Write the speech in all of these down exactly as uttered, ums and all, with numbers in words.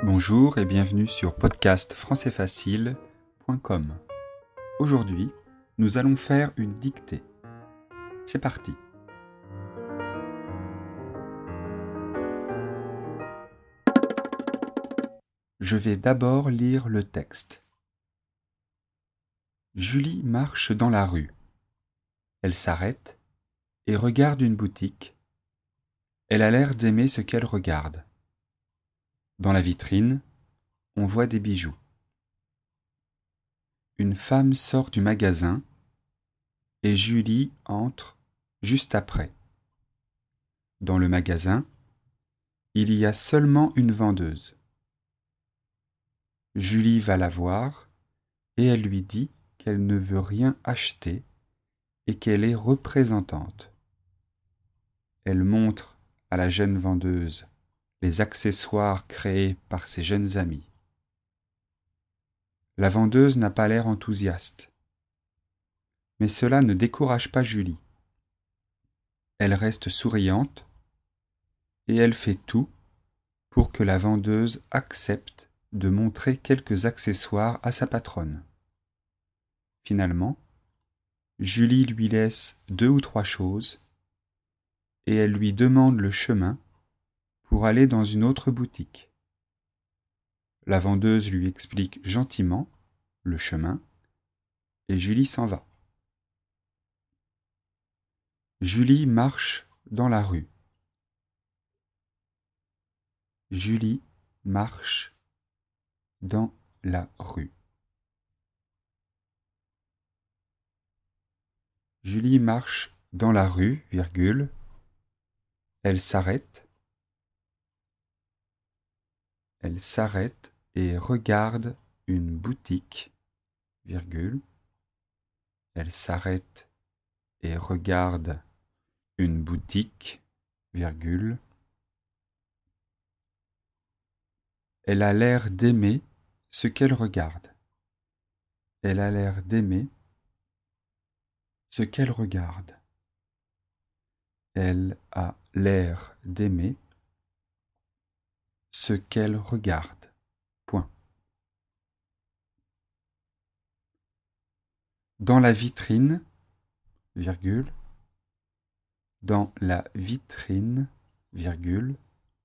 Bonjour et bienvenue sur podcast français facile point com. Aujourd'hui, nous allons faire une dictée. C'est parti. Je vais d'abord lire le texte. Julie marche dans la rue. Elle s'arrête et regarde une boutique. Elle a l'air d'aimer ce qu'elle regarde. Dans la vitrine, on voit des bijoux. Une femme sort du magasin et Julie entre juste après. Dans le magasin, il y a seulement une vendeuse. Julie va la voir et elle lui dit qu'elle ne veut rien acheter et qu'elle est représentante. Elle montre à la jeune vendeuse les accessoires créés par ses jeunes amis. La vendeuse n'a pas l'air enthousiaste, mais cela ne décourage pas Julie. Elle reste souriante et elle fait tout pour que la vendeuse accepte de montrer quelques accessoires à sa patronne. Finalement, Julie lui laisse deux ou trois choses et elle lui demande le chemin pour aller dans une autre boutique. La vendeuse lui explique gentiment le chemin et Julie s'en va. Julie marche dans la rue. Julie marche dans la rue. Julie marche dans la rue, virgule. Elle s'arrête. Elle s'arrête et regarde une boutique, virgule. Elle s'arrête et regarde une boutique, virgule. Elle a l'air d'aimer ce qu'elle regarde. Elle a l'air d'aimer ce qu'elle regarde. Elle a l'air d'aimer ce qu'elle regarde. Point. Dans la vitrine, virgule, dans la vitrine, virgule,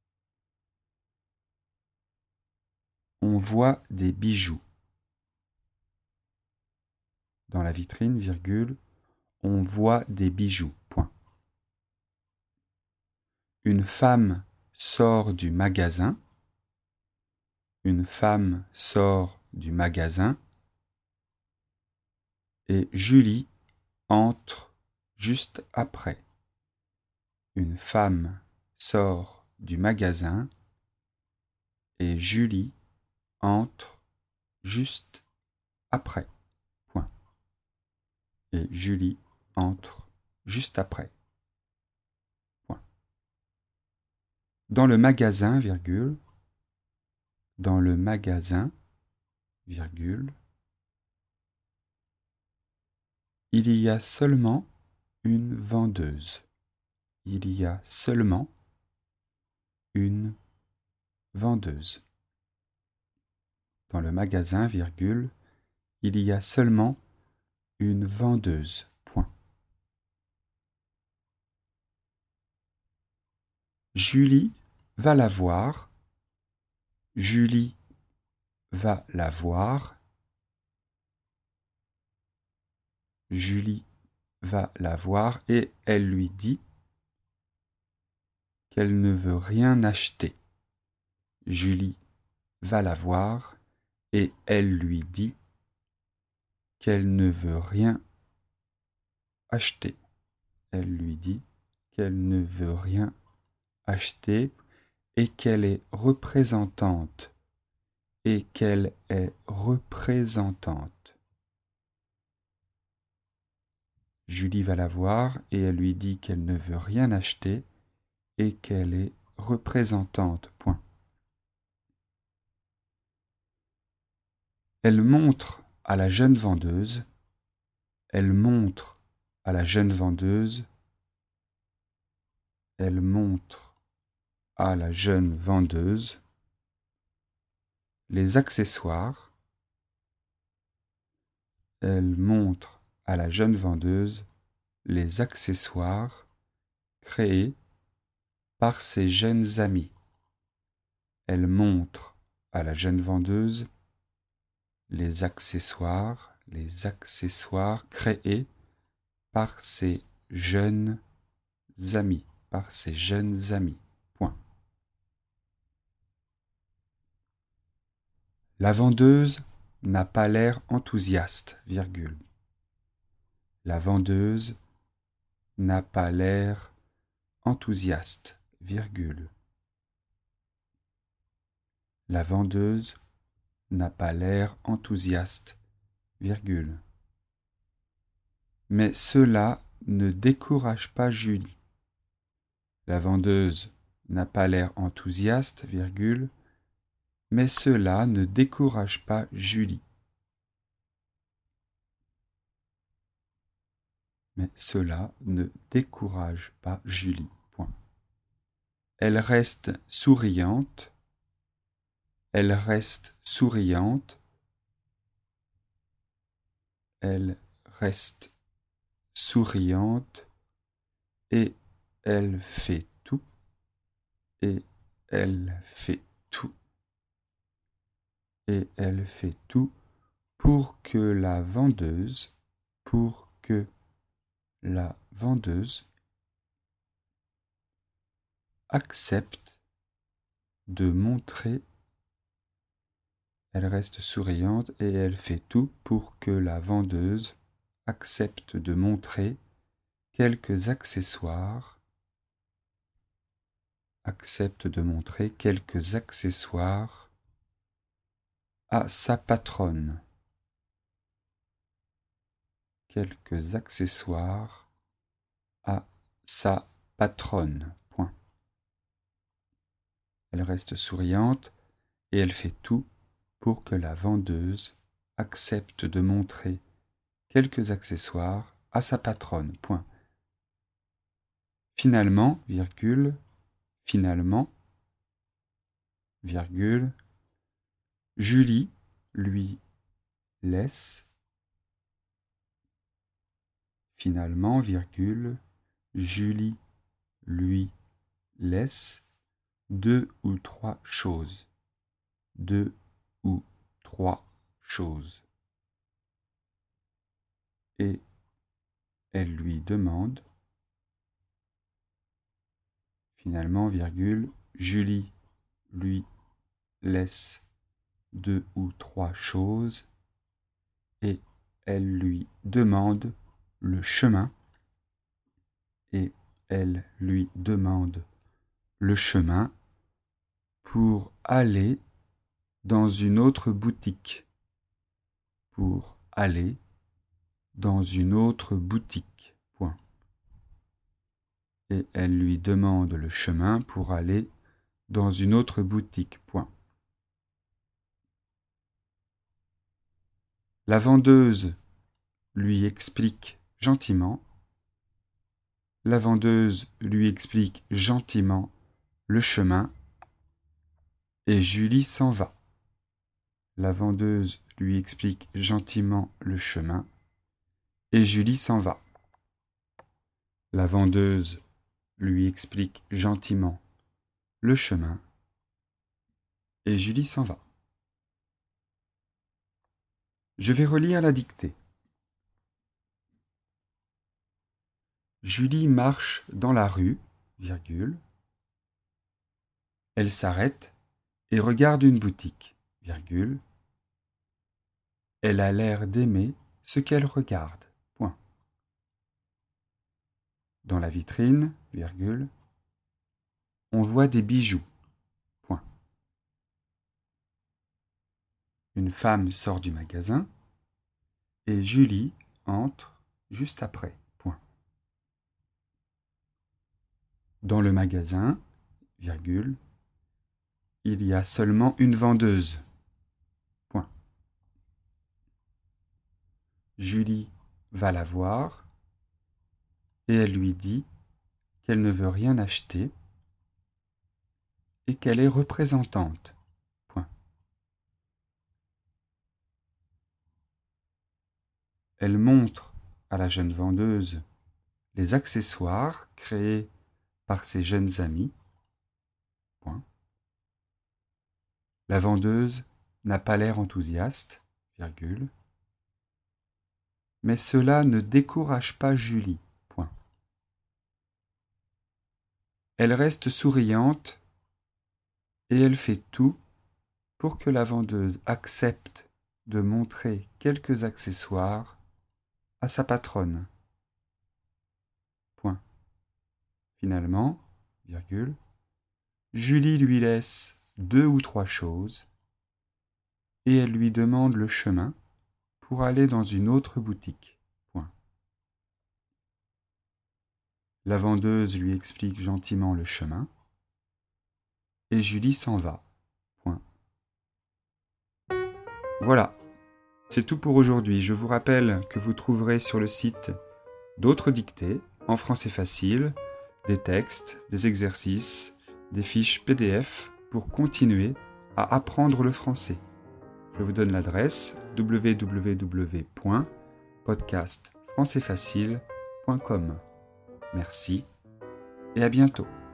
on voit des bijoux. Dans la vitrine, virgule, on voit des bijoux. Point. Une femme sort du magasin. Une femme sort du magasin. Et Julie entre juste après. Une femme sort du magasin et Julie entre juste après. Point. Et Julie entre juste après. Point. Dans le magasin, virgule, dans le magasin, virgule, il y a seulement une vendeuse. Il y a seulement une vendeuse. Dans le magasin, virgule, il y a seulement une vendeuse. Point. Julie va la voir. Julie va la voir. Julie va la voir et elle lui dit qu'elle ne veut rien acheter. Julie va la voir et elle lui dit qu'elle ne veut rien acheter. Elle lui dit qu'elle ne veut rien acheter et qu'elle est représentante. Et qu'elle est représentante. Julie va la voir et elle lui dit qu'elle ne veut rien acheter et qu'elle est représentante. Point. Elle montre à la jeune vendeuse, elle montre à la jeune vendeuse, elle montre à la jeune vendeuse les accessoires. Elle montre à la jeune vendeuse les accessoires créés par ses jeunes amis. Elle montre à la jeune vendeuse les accessoires, les accessoires créés par ses jeunes amis, par ses jeunes amis. Point. La vendeuse n'a pas l'air enthousiaste, virgule. La vendeuse n'a pas l'air enthousiaste, virgule. La vendeuse n'a pas l'air enthousiaste, virgule. Mais cela ne décourage pas Julie. La vendeuse n'a pas l'air enthousiaste, virgule. Mais cela ne décourage pas Julie. Mais cela ne décourage pas Julie. Point. Elle reste souriante. Elle reste souriante. Elle reste souriante. Et elle fait tout. Et elle fait tout. Et elle fait tout pour que la vendeuse, pour que la vendeuse accepte de montrer. Elle reste souriante et elle fait tout pour que la vendeuse accepte de montrer quelques accessoires, accepte de montrer quelques accessoires à sa patronne. Quelques accessoires à sa patronne. Point. Elle reste souriante et elle fait tout pour que la vendeuse accepte de montrer quelques accessoires à sa patronne. Point. Finalement, virgule, finalement, virgule, Julie lui laisse, finalement, virgule, Julie lui laisse deux ou trois choses. Deux ou trois choses. Et elle lui demande, finalement, virgule, Julie lui laisse deux ou trois choses et elle lui demande le chemin et elle lui demande le chemin pour aller dans une autre boutique, pour aller dans une autre boutique. Point. Et elle lui demande le chemin pour aller dans une autre boutique. Point. La vendeuse lui explique gentiment. La vendeuse lui explique gentiment le chemin et Julie s'en va. La vendeuse lui explique gentiment le chemin et Julie s'en va. La vendeuse lui explique gentiment le chemin et Julie s'en va. Je vais relire la dictée. Julie marche dans la rue, virgule. Elle s'arrête et regarde une boutique, virgule. Elle a l'air d'aimer ce qu'elle regarde. Point. Dans la vitrine, virgule, on voit des bijoux. Point. Une femme sort du magasin et Julie entre juste après. Point. Dans le magasin, virgule, il y a seulement une vendeuse. Point. Julie va la voir et elle lui dit qu'elle ne veut rien acheter et qu'elle est représentante. Point. Elle montre à la jeune vendeuse les accessoires créés par ses jeunes amis. Point. La vendeuse n'a pas l'air enthousiaste, virgule. Mais cela ne décourage pas Julie. Point. Elle reste souriante et elle fait tout pour que la vendeuse accepte de montrer quelques accessoires à sa patronne. Point. Finalement, virgule, Julie lui laisse deux ou trois choses et elle lui demande le chemin pour aller dans une autre boutique. Point. La vendeuse lui explique gentiment le chemin et Julie s'en va. Point. Voilà, c'est tout pour aujourd'hui. Je vous rappelle que vous trouverez sur le site d'autres dictées en français facile, des textes, des exercices, des fiches P D F pour continuer à apprendre le français. Je vous donne l'adresse w w w point podcast français facile point com. Merci et à bientôt.